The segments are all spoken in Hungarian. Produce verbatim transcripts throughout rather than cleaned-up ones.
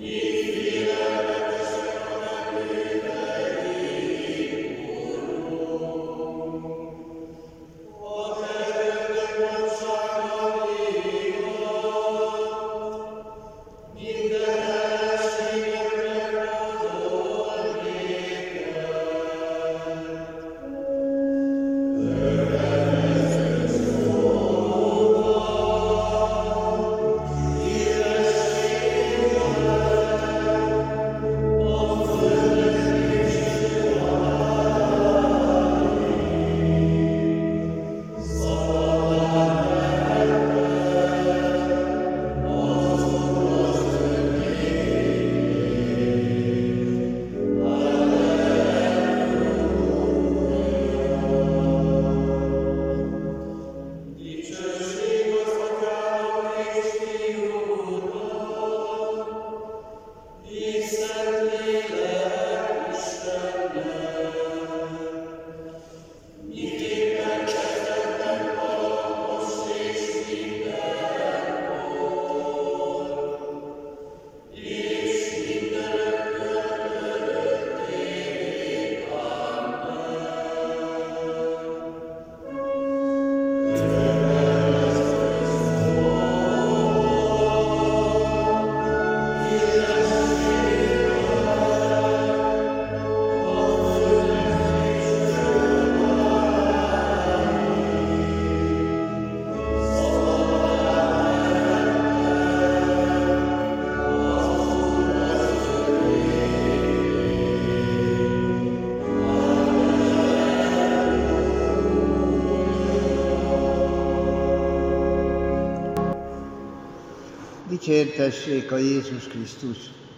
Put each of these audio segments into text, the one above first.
Dicsértessék a Jézus Krisztus!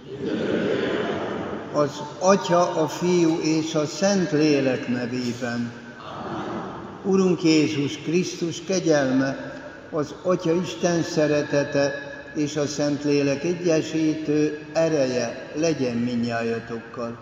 Az Atya, a Fiú és a Szentlélek nevében. Urunk Jézus Krisztus kegyelme, az Atya Isten szeretete és a Szentlélek egyesítő ereje legyen mindnyájatokkal.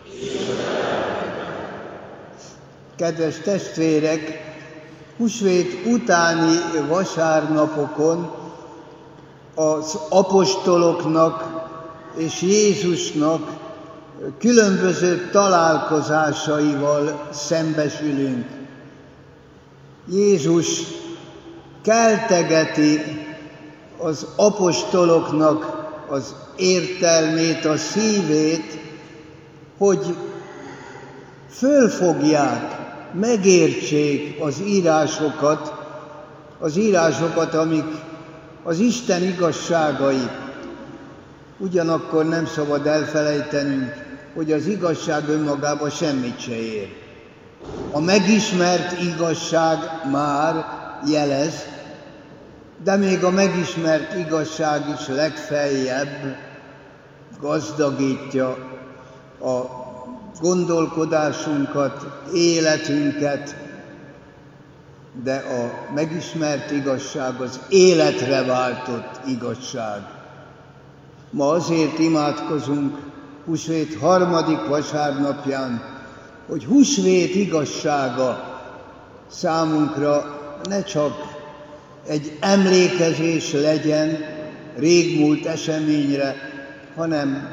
Kedves testvérek, húsvét utáni vasárnapokon az apostoloknak és Jézusnak különböző találkozásaival szembesülünk. Jézus keltegeti az apostoloknak az értelmét, a szívét, hogy fölfogják, megértsék az írásokat, az írásokat, amik az Isten igazságai. Ugyanakkor nem szabad elfelejtenünk, hogy az igazság önmagában semmit se ér. A megismert igazság már jelez, de még a megismert igazság is legfeljebb gazdagítja a gondolkodásunkat, életünket, de a megismert igazság az életre váltott igazság. Ma azért imádkozunk húsvét harmadik vasárnapján, hogy húsvét igazsága számunkra ne csak egy emlékezés legyen régmúlt eseményre, hanem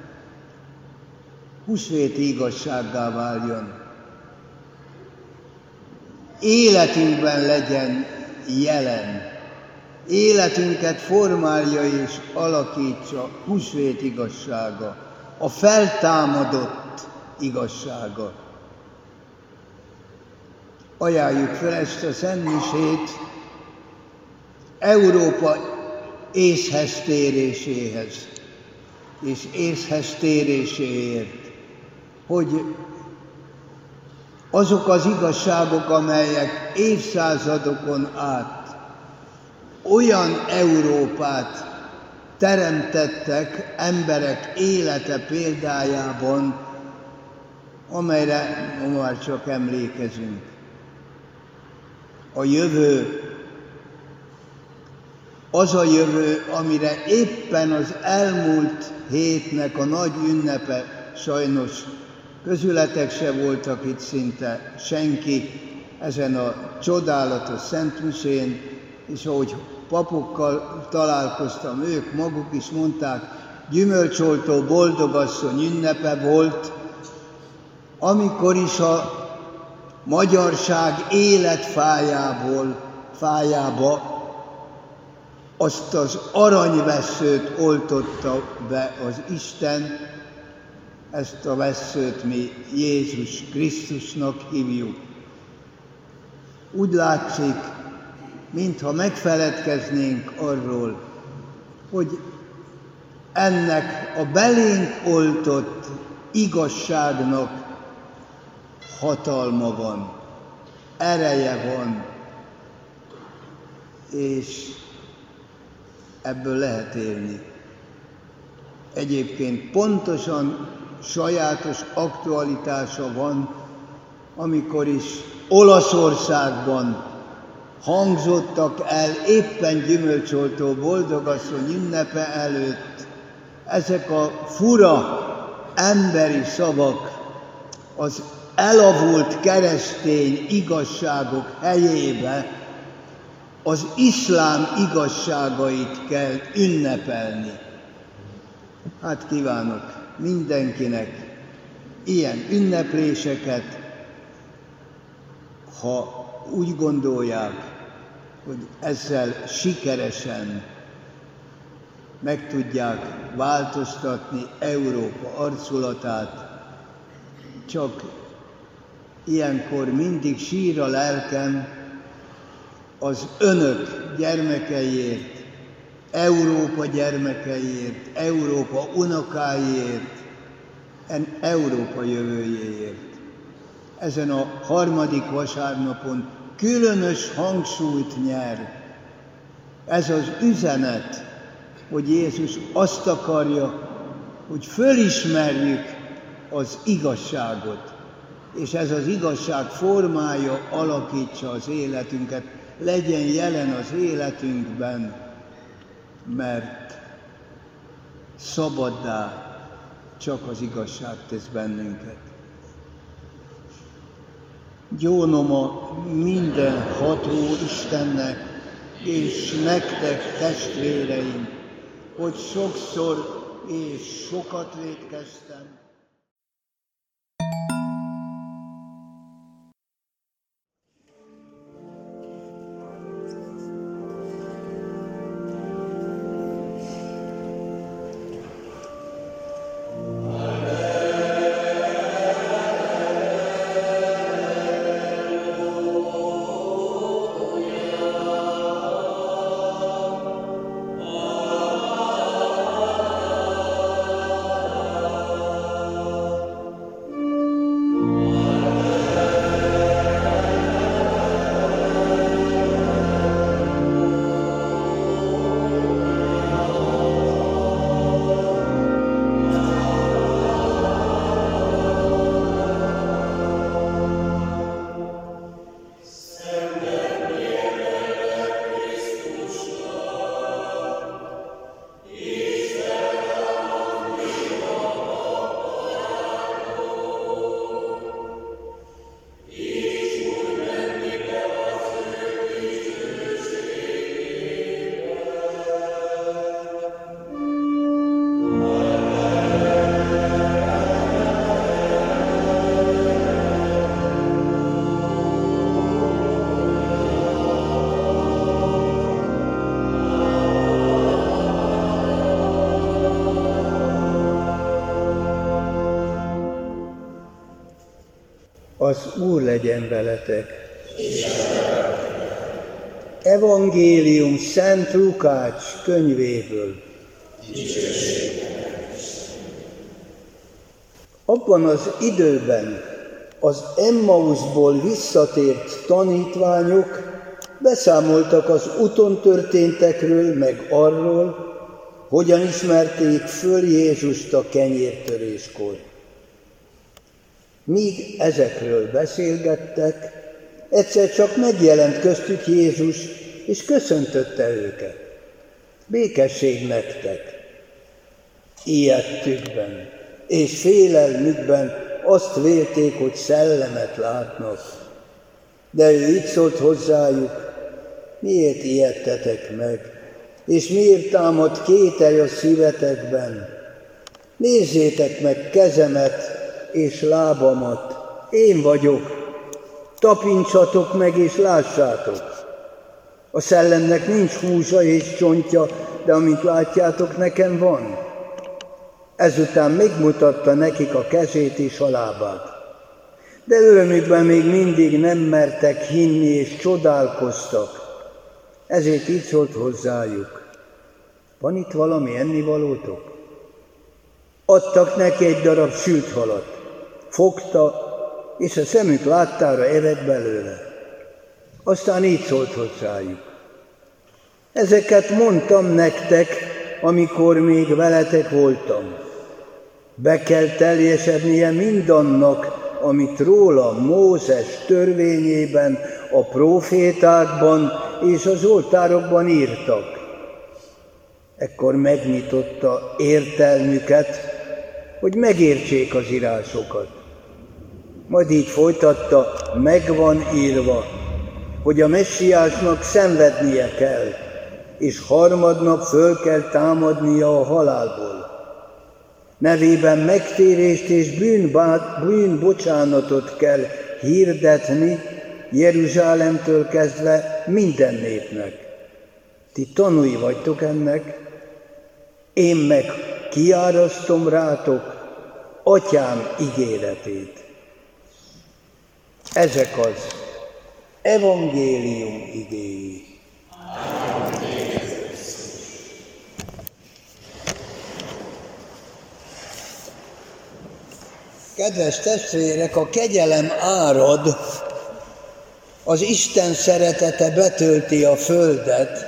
húsvéti igazsággá váljon. Életünkben legyen jelen, életünket formálja és alakítsa húsvét igazsága, a feltámadott igazsága. Ajánljuk fel ezt a szentmisét Európa észhez téréséhez és észhez téréséért, hogy azok az igazságok, amelyek évszázadokon át olyan Európát teremtettek emberek élete példájában, amelyre már csak emlékezünk. A jövő, az a jövő, amire éppen az elmúlt hétnek a nagy ünnepe, sajnos közületek se voltak itt szinte senki ezen a csodálatos szentmisén, és ahogy papokkal találkoztam, ők maguk is mondták, gyümölcsoltó boldogasszony ünnepe volt, amikor is a magyarság életfájából, fájába azt az aranyvesszőt oltotta be az Isten, ezt a vesszőt mi Jézus Krisztusnak hívjuk. Úgy látszik, mintha megfeledkeznénk arról, hogy ennek a belénk oltott igazságnak hatalma van, ereje van, és ebből lehet élni. Egyébként pontosan sajátos aktualitása van, amikor is Olaszországban hangzottak el éppen gyümölcsoltó boldogasszony ünnepe előtt ezek a fura emberi szavak az elavult keresztény igazságok helyébe az iszlám igazságait kell ünnepelni. Hát kívánok mindenkinek ilyen ünnepléseket, ha úgy gondolják, hogy ezzel sikeresen meg tudják változtatni Európa arculatát, csak ilyenkor mindig sír a lelkem az önök gyermekeiért, Európa gyermekeiért, Európa unokáiért, Európa jövőjéért. Ezen a harmadik vasárnapon különös hangsúlyt nyer ez az üzenet, hogy Jézus azt akarja, hogy fölismerjük az igazságot, és ez az igazság formája alakítsa az életünket, legyen jelen az életünkben, mert szabaddá csak az igazság tesz bennünket. Gyónom a mindenható Istennek, és nektek, testvéreim, hogy sokszor és sokat vétkeztem. Az Úr legyen veletek. Evangélium Szent Lukács könyvéből. Abban az időben az Emmauszból visszatért tanítványok beszámoltak az úton történtekről, meg arról, hogyan ismerték föl Jézust a kenyértöréskor. Míg ezekről beszélgettek, egyszer csak megjelent köztük Jézus, és köszöntötte őket. Békesség nektek! Ijedtükben és félelmükben azt vélték, hogy szellemet látnak. De ő így szólt hozzájuk: miért ijedtetek meg, és miért támad kételj a szívetekben? Nézzétek meg kezemet és lábamat, én vagyok, tapincsatok meg és lássátok. A szellemnek nincs húsa és csontja, de amint látjátok, nekem van. Ezután megmutatta nekik a kezét és a lábát. De örömükben még mindig nem mertek hinni és csodálkoztak. Ezért így szólt hozzájuk: van itt valami ennivalótok? Adtak neki egy darab sült halat. Fogta, és a szemük láttára evett belőle. Aztán így szólt hozzájuk: ezeket mondtam nektek, amikor még veletek voltam. Be kell teljesednie mindannak, amit róla Mózes törvényében, a prófétákban és az oltárokban írtak. Ekkor megnyitotta értelmüket, hogy megértsék az írásokat. Majd így folytatta: megvan írva, hogy a Messiásnak szenvednie kell, és harmadnap föl kell támadnia a halálból. Nevében megtérést és bűnbocsánatot kell hirdetni Jeruzsálemtől kezdve minden népnek. Ti tanúi vagytok ennek, én meg kiárasztom rátok Atyám ígéretét. Ezek az evangélium igéi. Kedves testvérek, a kegyelem árad, az Isten szeretete betölti a földet.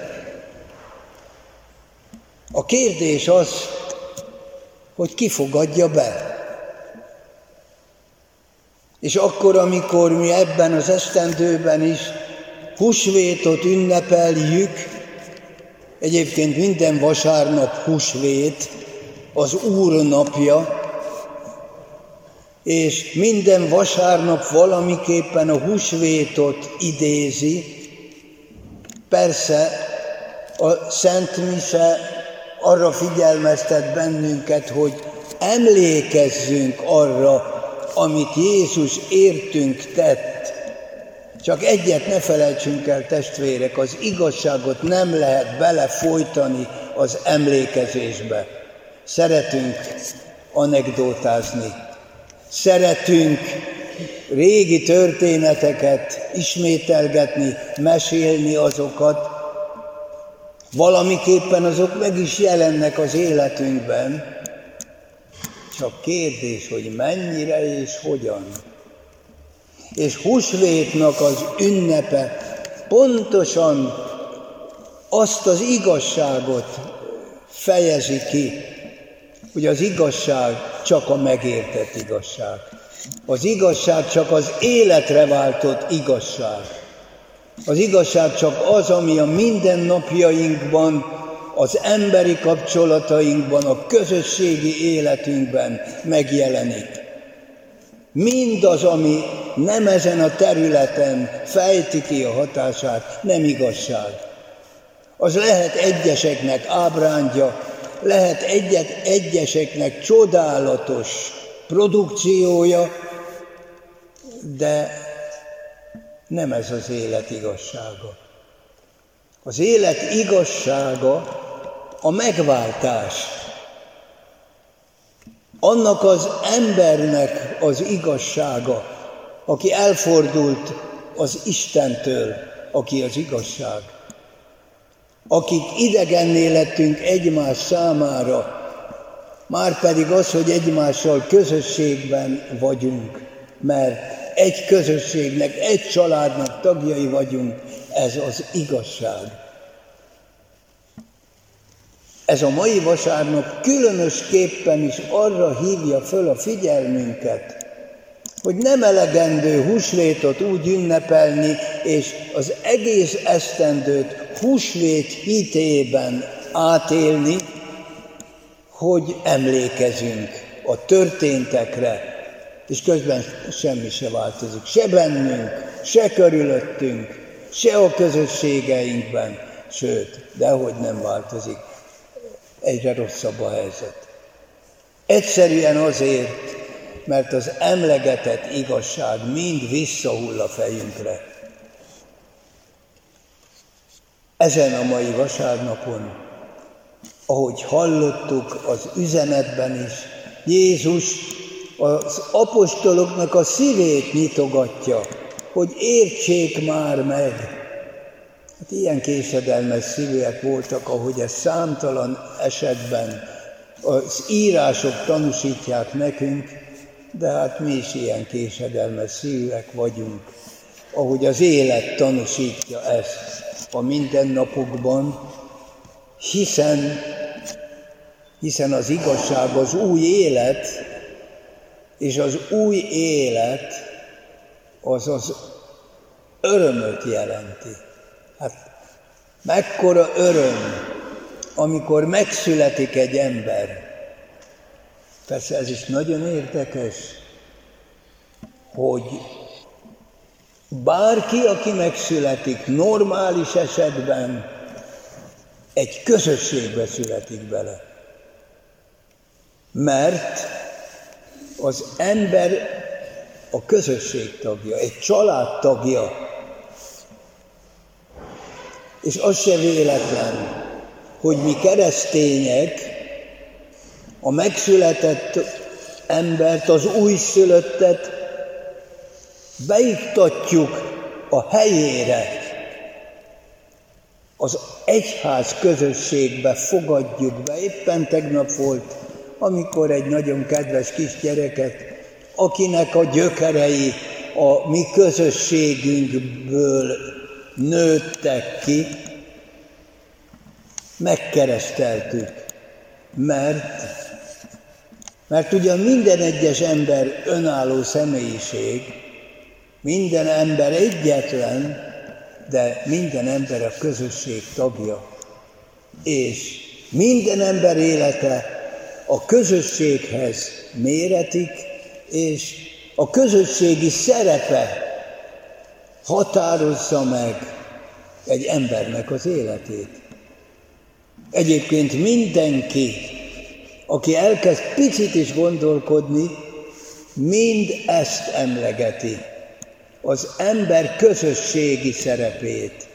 A kérdés az, hogy ki fogadja be. És akkor, amikor mi ebben az esztendőben is húsvétot ünnepeljük, egyébként minden vasárnap húsvét, az Úr napja, és minden vasárnap valamiképpen a húsvétot idézi. Persze a Szent Mise arra figyelmeztet bennünket, hogy emlékezzünk arra, amit Jézus értünk tett. Csak egyet ne felejtsünk el, testvérek, az igazságot nem lehet belefolytani az emlékezésbe. Szeretünk anekdótázni. Szeretünk régi történeteket ismételgetni, mesélni azokat. Valamiképpen azok meg is jelennek az életünkben. Csak kérdés, hogy mennyire és hogyan. És húsvétnak az ünnepe pontosan azt az igazságot fejezi ki, hogy az igazság csak a megértett igazság. Az igazság csak az életre váltott igazság. Az igazság csak az, ami a mindennapjainkban, az emberi kapcsolatainkban, a közösségi életünkben megjelenik. Mindaz, ami nem ezen a területen fejti ki a hatását, nem igazság. Az lehet egyeseknek ábrándja, lehet egyet, egyeseknek csodálatos produkciója, de nem ez az élet igazsága. Az élet igazsága a megváltás. Annak az embernek az igazsága, aki elfordult az Istentől, aki az igazság. Akik idegenné lettünk egymás számára, márpedig az, hogy egymással közösségben vagyunk, mert egy közösségnek, egy családnak tagjai vagyunk, ez az igazság. Ez a mai vasárnap különösképpen is arra hívja föl a figyelmünket, hogy nem elegendő húsvétot úgy ünnepelni, és az egész esztendőt húsvét hitében átélni, hogy emlékezünk a történtekre, és közben semmi se változik. Se bennünk, se körülöttünk, se a közösségeinkben, sőt, dehogy nem változik. Egyre rosszabb a helyzet. Egyszerűen azért, mert az emlegetett igazság mind visszahull a fejünkre. Ezen a mai vasárnapon, ahogy hallottuk az üzenetben is, Jézus az apostoloknak a szívét nyitogatja, hogy értsék már meg. Hát ilyen késedelmes szívűek voltak, ahogy ez számtalan esetben az írások tanúsítják nekünk, de hát mi is ilyen késedelmes szívűek vagyunk, ahogy az élet tanúsítja ezt a mindennapokban, hiszen, hiszen az igazság az új élet, és az új élet az az örömöt jelenti. Hát mekkora öröm, amikor megszületik egy ember. Persze ez is nagyon érdekes, hogy bárki, aki megszületik, normális esetben egy közösségbe születik bele. Mert az ember a közösség tagja, egy család tagja. És az se véletlen, hogy mi keresztények a megszületett embert, az újszülöttet beiktatjuk a helyére, az egyház közösségbe fogadjuk be. Éppen tegnap volt, amikor egy nagyon kedves kisgyereket, akinek a gyökerei a mi közösségünkből nőttek ki, megkereszteltük, mert, mert ugyan minden egyes ember önálló személyiség, minden ember egyetlen, de minden ember a közösség tagja. És minden ember élete a közösséghez méretik, és a közösségi szerepe határozza meg egy embernek az életét. Egyébként mindenki, aki elkezd picit is gondolkodni, mind ezt emlegeti, az ember közösségi szerepét.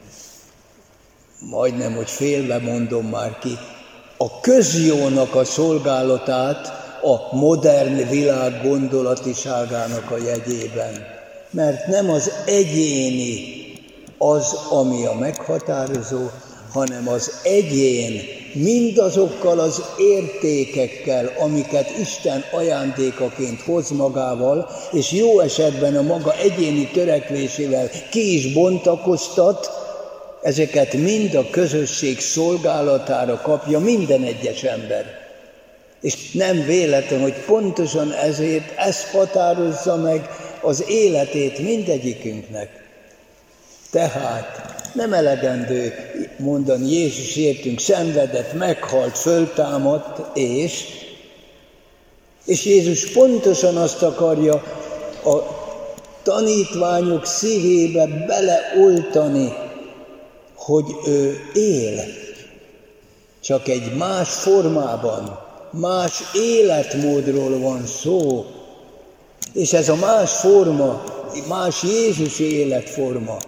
Majdnem, hogy félve mondom már ki, a közjónak a szolgálatát a modern világ gondolatiságának a jegyében. Mert nem az egyéni az, ami a meghatározó, hanem az egyén mindazokkal az értékekkel, amiket Isten ajándékaként hoz magával, és jó esetben a maga egyéni törekvésével ki is bontakoztat, ezeket mind a közösség szolgálatára kapja minden egyes ember. És nem véletlen, hogy pontosan ezért ez határozza meg az életét mindegyikünknek. Tehát nem elegendő mondani, Jézus értünk szenvedett, meghalt, föltámadt, és, és Jézus pontosan azt akarja a tanítványok szívébe beleoltani, hogy ő él, csak egy más formában, más életmódról van szó, és ez a más forma, más Jézusi életforma.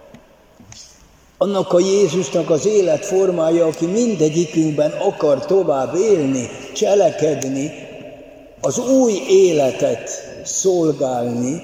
Annak a Jézusnak az életformája, aki mindegyikünkben akar tovább élni, cselekedni, az új életet szolgálni,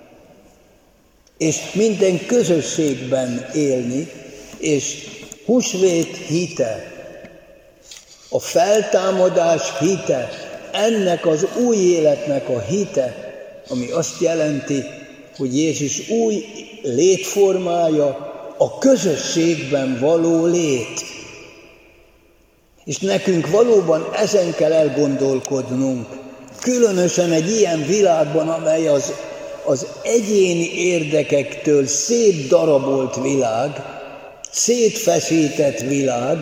és minden közösségben élni, és húsvét hite, a feltámadás hite, ennek az új életnek a hite, ami azt jelenti, hogy Jézus új létformája, a közösségben való lét. És nekünk valóban ezen kell elgondolkodnunk, különösen egy ilyen világban, amely az, az egyéni érdekektől szétdarabolt világ, szétfeszített világ,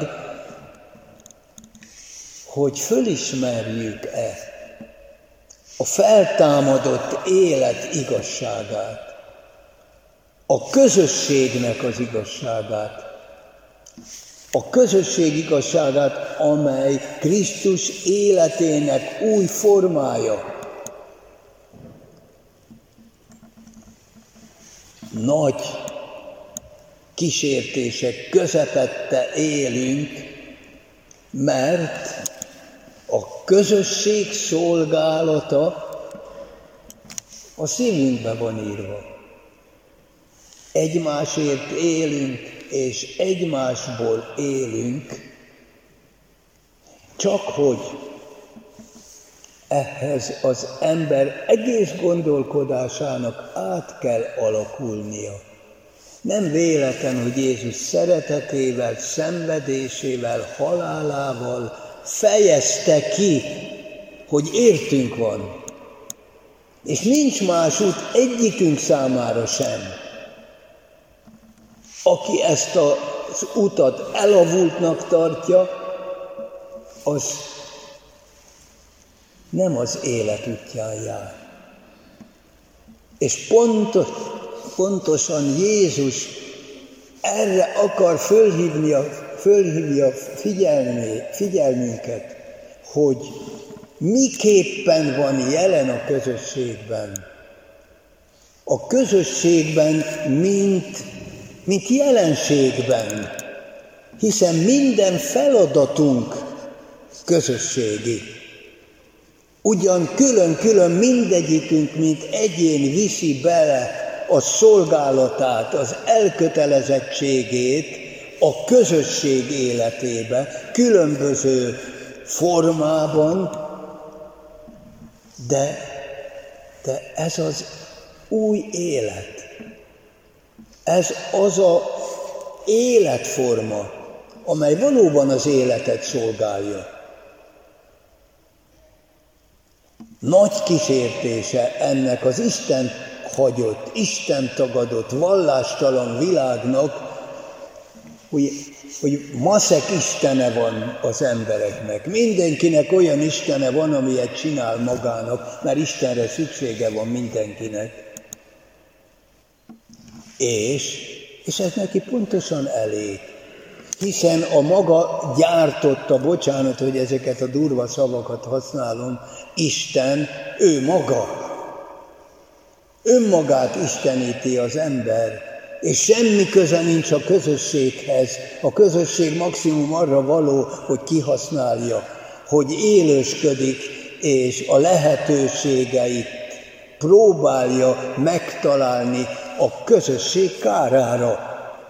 hogy fölismerjük-e a feltámadott élet igazságát, a közösségnek az igazságát. a közösség igazságát, amely Krisztus életének új formája. Nagy kísértések közepette élünk, mert a közösség szolgálata a szívünkbe van írva. Egymásért élünk, és egymásból élünk, csak hogy ehhez az ember egész gondolkodásának át kell alakulnia. Nem véletlen, hogy Jézus szeretetével, szenvedésével, halálával fejezte ki, hogy értünk van. És nincs más út egyikünk számára sem. Aki ezt az utat elavultnak tartja, az nem az élet útján jár. És pontos, pontosan Jézus erre akar fölhívni a, fölhívni a figyelmé, figyelmünket, hogy miképpen van jelen a közösségben. A közösségben, mint, mint jelenségben, hiszen minden feladatunk közösségi. Ugyan külön-külön mindegyikünk, mint egyén viszi bele a szolgálatát, az elkötelezettségét a közösség életébe, különböző formában, de, de ez az új élet. Ez az a életforma, amely valóban az életet szolgálja. Nagy kísértése ennek az Isten hagyott, Isten tagadott, vallástalan világnak, hogy, hogy maszek istene van az embereknek. Mindenkinek olyan istene van, amilyet csinál magának, mert Istenre szüksége van mindenkinek. És, és ez neki pontosan elég. Hiszen a maga gyártotta, bocsánat, hogy ezeket a durva szavakat használom, Isten, ő maga. Önmagát isteníti az ember, és semmi köze nincs a közösséghez. A közösség maximum arra való, hogy kihasználja, hogy élősködik, és a lehetőségeit próbálja megtalálni a közösség kárára.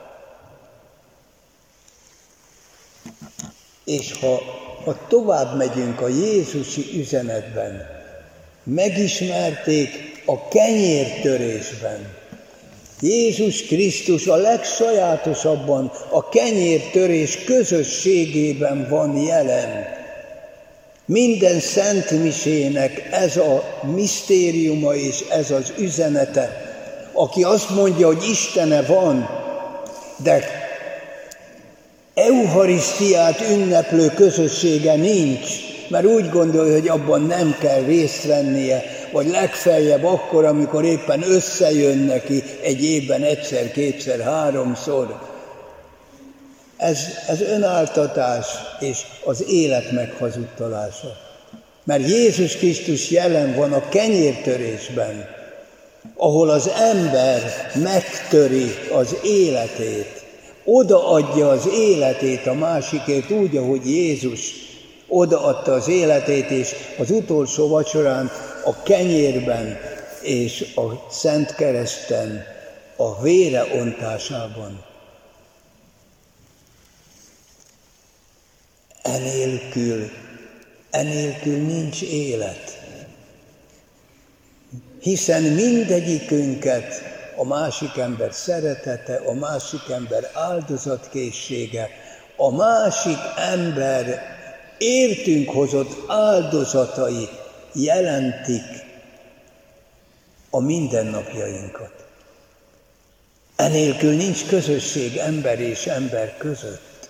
És ha, ha tovább megyünk a jézusi üzenetben, megismerték a kenyértörésben. Jézus Krisztus a legsajátosabban a kenyértörés közösségében van jelen. Minden szent misének ez a misztériuma és ez az üzenete. Aki azt mondja, hogy Istene van, de eucharisztiát ünneplő közössége nincs, mert úgy gondolja, hogy abban nem kell részt vennie, vagy legfeljebb akkor, amikor éppen összejön neki egy évben egyszer, kétszer, háromszor. Ez, ez önáltatás és az élet meghazudtalása. Mert Jézus Krisztus jelen van a kenyértörésben, ahol az ember megtöri az életét, odaadja az életét a másikért úgy, ahogy Jézus odaadta az életét, és az utolsó vacsorán a kenyérben és a Szent Kereszten a vére ontásában. Enélkül, enélkül nincs élet. Hiszen mindegyikünket a másik ember szeretete, a másik ember áldozatkészsége, a másik ember értünk hozott áldozatai jelentik a mindennapjainkat. Enélkül nincs közösség ember és ember között.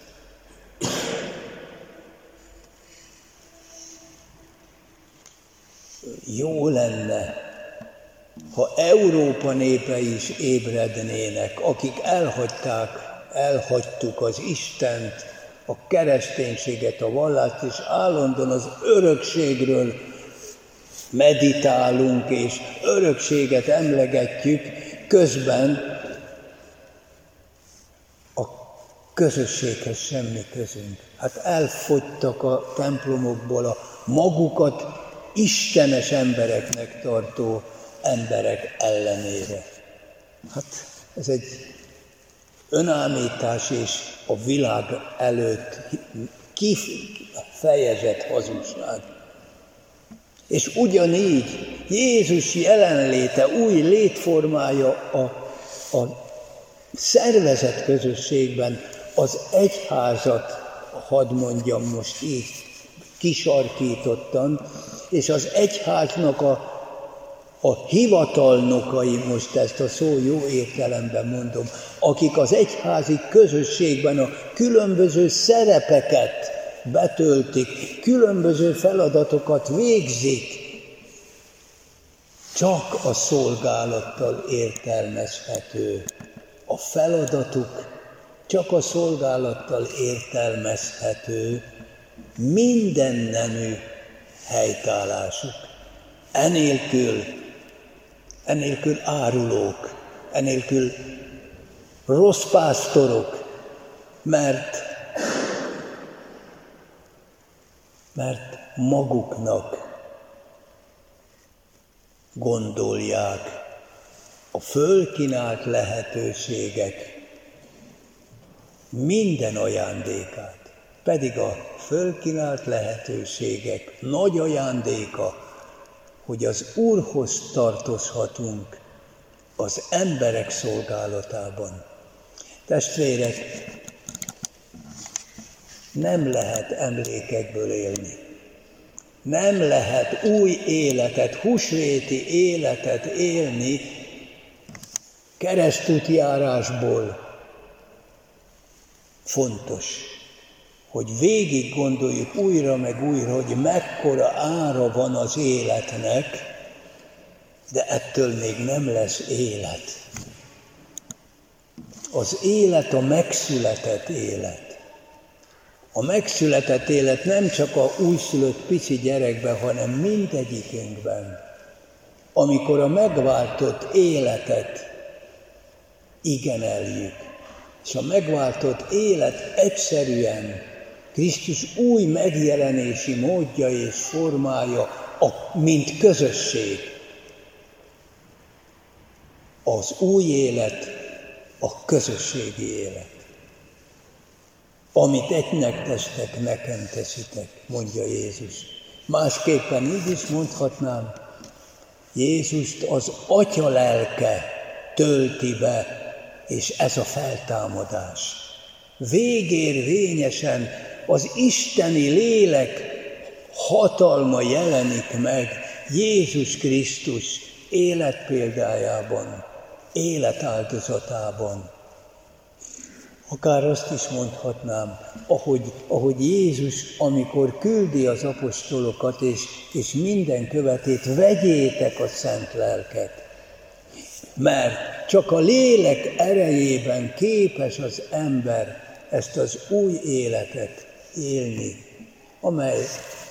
Jó lenne, ha Európa népei is ébrednének, akik elhagyták, elhagytuk az Istent, a kereszténységet, a vallást, és állandóan az örökségről meditálunk, és örökséget emlegetjük, közben a közösséghez semmi közünk. Hát elfogytak a templomokból a magukat istenes embereknek tartó emberek ellenére. Hát ez egy önállítás és a világ előtt kifejezett hazugság. És ugyanígy Jézus jelenléte, új létformája a, a szervezett közösségben az egyházat, hadd mondjam most így kisarkítottan, és az egyháznak a, a hivatalnokai, most ezt a szó jó értelemben mondom, akik az egyházi közösségben a különböző szerepeket betöltik, különböző feladatokat végzik, csak a szolgálattal értelmezhető. A feladatuk csak a szolgálattal értelmezhető, minden nemű helytállásuk. Enélkül, enélkül árulók, enélkül rossz pásztorok, mert, mert maguknak gondolják a fölkínált lehetőségek minden ajándékát, pedig a fölkínált lehetőségek nagy ajándéka, hogy az Úrhoz tartozhatunk az emberek szolgálatában. Testvérek, nem lehet emlékekből élni. Nem lehet új életet, húsvéti életet élni keresztútjárásból. Fontos, hogy végig gondoljuk újra meg újra, hogy mekkora ára van az életnek, de ettől még nem lesz élet. Az élet a megszületett élet. A megszületett élet nem csak a újszülött pici gyerekben, hanem mindegyikünkben. Amikor a megváltott életet igeneljük, és a megváltott élet egyszerűen Krisztus új megjelenési módja és formája, a, mint közösség. Az új élet a közösségi élet. Amit egynek tesztek, nekem teszitek, mondja Jézus. Másképpen így is mondhatnám, Jézust az Atya lelke tölti be, és ez a feltámadás. Végérvényesen az isteni lélek hatalma jelenik meg Jézus Krisztus életpéldájában, életáldozatában. Akár azt is mondhatnám, ahogy, ahogy Jézus, amikor küldi az apostolokat, és, és minden követét, vegyétek a szent lelket. Mert csak a lélek erejében képes az ember ezt az új életet élni, amely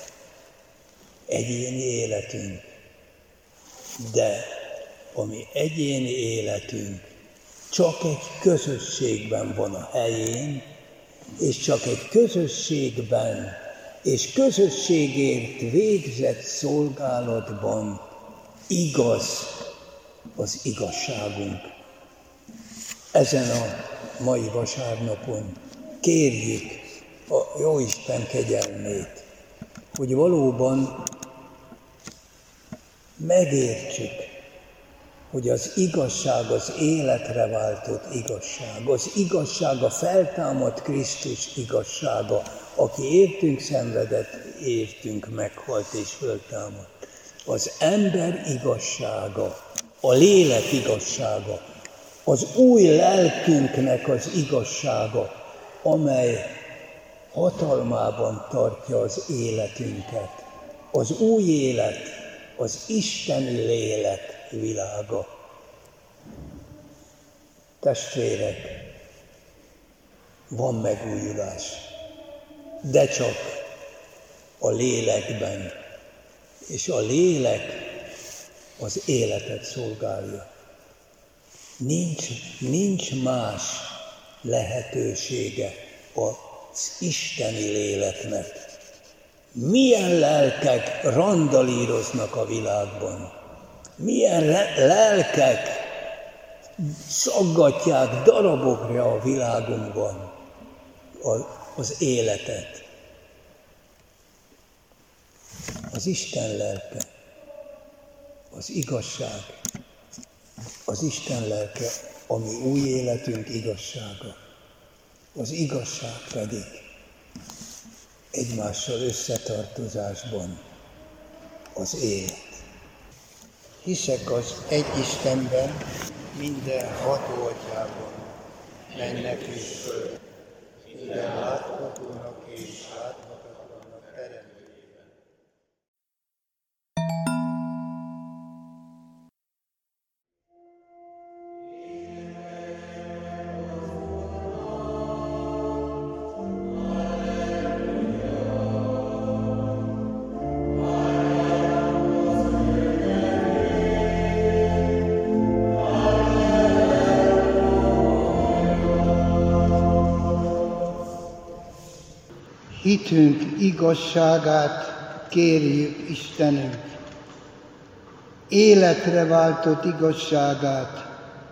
egyéni életünk. De a mi egyéni életünk csak egy közösségben van a helyén, és csak egy közösségben és közösségért végzett szolgálatban igaz az igazságunk. Ezen a mai vasárnapon kérjük a Jóisten kegyelmét, hogy valóban megértsük, hogy az igazság az életre váltott igazság. Az igazság a feltámadt Krisztus igazsága, aki értünk szenvedett, értünk meghalt és föltámadt. Az ember igazsága, a lélek igazsága, az új lelkünknek az igazsága, amely hatalmában tartja az életünket. Az új élet, az isteni lélek világa. Testvérek, van megújulás. de csak a lélekben. És a lélek az életet szolgálja. Nincs, nincs más lehetősége az isteni léleknek. Milyen lelkek randalíroznak a világban. Milyen lelkek szaggatják darabokra a világunkban az életet. Az Isten lelke, az igazság, az Isten lelke, ami új életünk igazsága. Az igazság pedig egymással összetartozásban az élet. Hiszek az egy Istenben, minden ható atyában, mennek és föld, minden láthatónak és láthatatlannak teremtőjében. Hitünk igazságát kérjük Istenünk, életre váltott igazságát,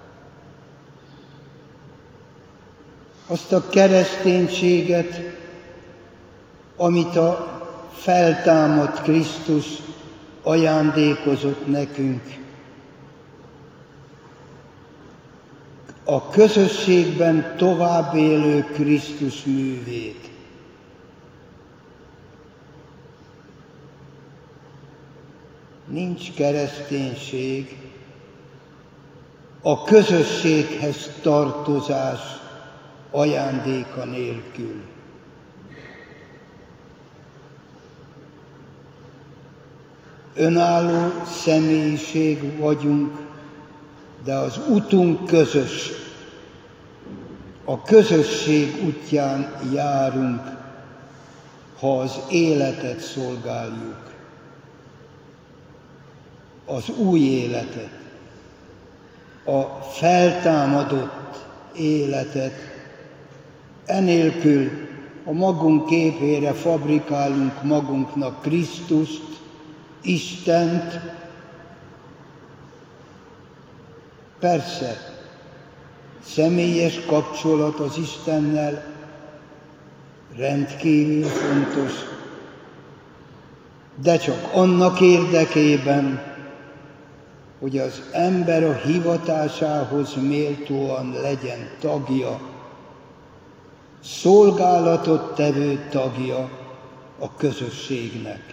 azt a kereszténységet, amit a feltámadt Krisztus ajándékozott nekünk. A közösségben tovább élő Krisztus művét. Nincs kereszténység a közösséghez tartozás ajándéka nélkül. Önálló személyiség vagyunk, de az utunk közös. A közösség útján járunk, ha az életet szolgáljuk. Az új életet, a feltámadott életet, enélkül a magunk képére fabrikálunk magunknak Krisztust, Istent. Persze, személyes kapcsolat az Istennel rendkívül fontos, de csak annak érdekében, hogy az ember a hivatásához méltóan legyen tagja, szolgálatot tevő tagja a közösségnek.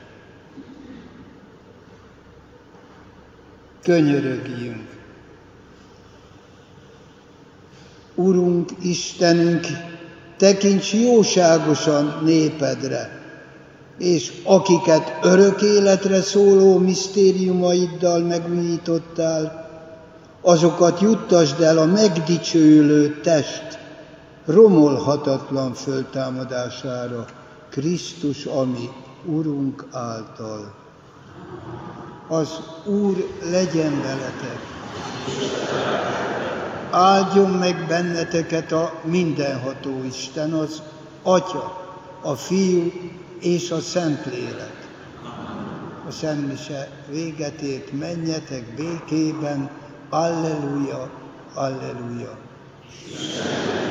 Könyörögjünk! Urunk, Istenünk, tekints jóságosan népedre, és akiket örök életre szóló misztériumaiddal megújítottál, azokat juttasd el a megdicsőülő test romolhatatlan föltámadására, Krisztus, ami Urunk által. Az Úr legyen veletek! Áldjon meg benneteket a mindenható Isten, az Atya, a Fiú és a Szentlélek. A szentmise véget ért, menjetek békében, alleluja, alleluja.